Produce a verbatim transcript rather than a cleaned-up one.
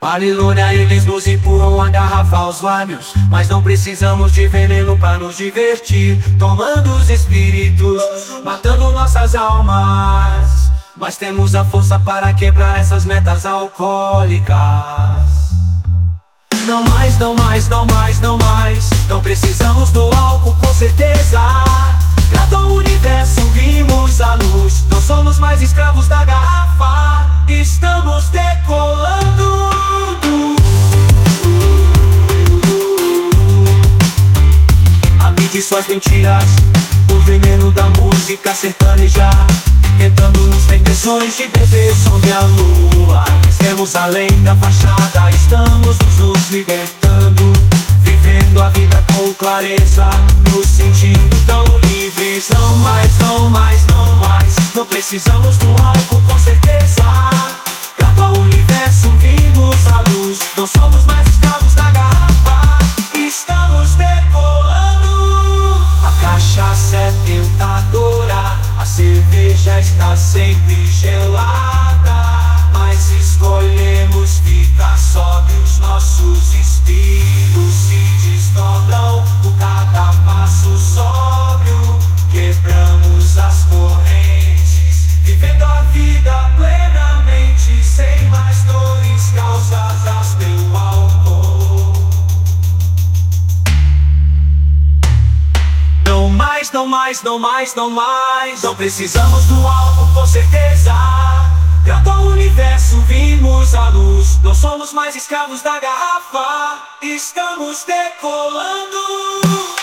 Babilônia, eles nos empurram a garrafa aos lábios, mas não precisamos de veneno pra nos divertir. Tomando os espíritos, matando nossas almas, mas temos a força para quebrar essas metas alcoólicas. Não mais, não mais, não mais, não mais. Não precisamos do álcool, com certeza. Grato ao universo, vimos a luz. Não somos mais escravos da garrafa. Estamos decolando. Habite suas mentiras, o veneno da música sertaneja, tentando-nos tentações de beber sobre a lua. Temos além da fachada, estamos nos libertando, vivendo a vida com clareza, nos sentindo tão livres. Não mais, não mais, não mais. Não precisamos do álcool, com certeza. Grato ao universo, vimos a luz. Não somos mais escravos da garrafa. Estamos decolando. A cachaça é tentadora, a cerveja está sempre gelada, mas escolhemos ficar sóbrios. Nossos estilos se desdobram por cada passo sóbrio. Quebramos as correntes, vivendo a vida plenamente, sem mais dores causadas pelo álcool. Não mais, não mais, não mais, não mais. Não precisamos do álcool, com certeza. Grato ao universo, vimos a luz. Não somos mais escravos da garrafa. Estamos decolando.